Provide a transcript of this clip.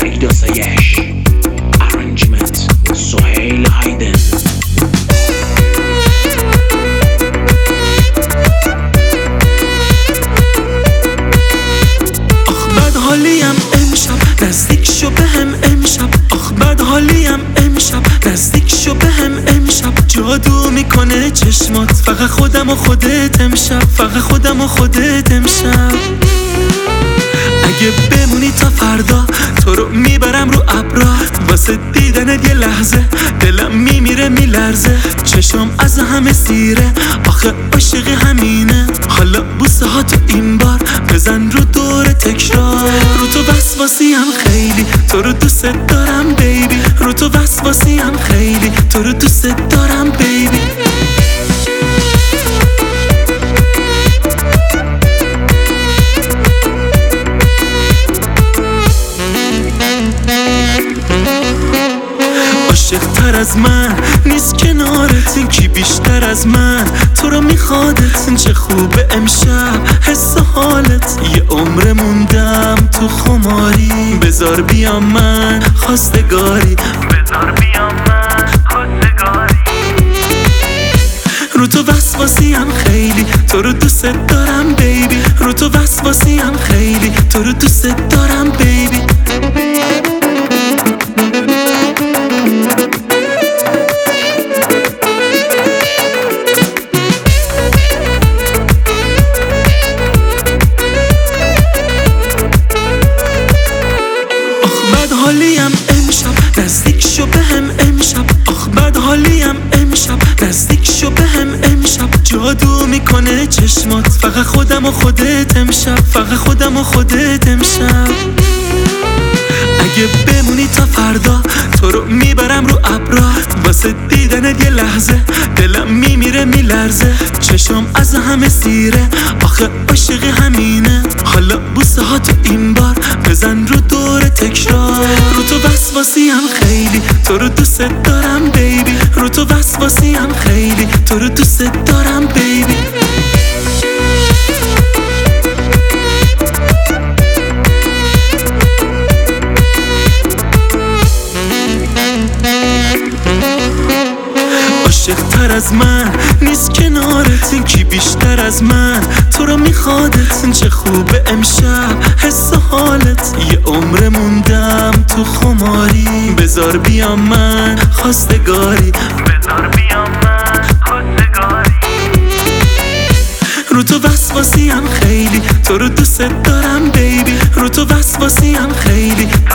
آسایش ارنجمنت سهیل هایدن. آخ بد حالیم امشب نزدیک شو بهم امشب. آخ بد حالیم امشب نزدیک شو بهم امشب. جادو میکنه چشمات فقط خودم و خودت امشب. فقط خودم و خودت امشب. اگه بمونی تا فردا تو رو میبرم رو ابرا. واسه دیدنت یه لحظه دلم میمیره میلرزه. چشم از همه سیره آخه عاشق همینه. حالا بوسه ها تو این بار بزن رو دور تکرار. رو تو وسواسی هم خیلی تو رو دوست دارم بیبی. رو تو وسواسی هم خیلی تو رو دوست دارم بیبی. عاشق تر از من نیست کنارت. این کی بیشتر از من تو رو میخوادت. چه خوبه امشب حس حالت. یه عمر موندم تو خماری. بذار بیام من خواستگاری. بذار بیام من خواستگاری. رو تو وسواسی هم خیلی تو رو دوست دارم بیبی. رو تو وسواسی هم خیلی تو رو دوست دارم بیبی. حالیم امشب نزدیک شو بهم امشب. آخ بد حالیم امشب نزدیک شو بهم امشب. جادو میکنه چشمات فقط خودم و خودت امشب. فقط خودم و خودت امشب. اگه بمونی تا فردا تو رو میبرم رو ابرا. واسه دیدنت یه لحظه دلم میمیره میلرزه. چشم از همه سیره آخه عاشق همینه. حالا بوسه ها تو این بار بزن رو دور تکرار. رو تو وسواسی هم خیلی تو رو دوست دارم بیبی. رو تو وسواسی هم خیلی تو رو دوست دارم بیبی. عاشق تر از من نیست کنارت. این کی بیشتر از من تو رو میخوادت. چه خوبه امشب حس حالت. یه عمر موندم تو خماری. بذار بیام من خواستگاری. بذار بیام من خواستگاری. رو تو وسواسی هم خیلی تو رو دوست دارم بیبی. رو تو وسواسی هم خیلی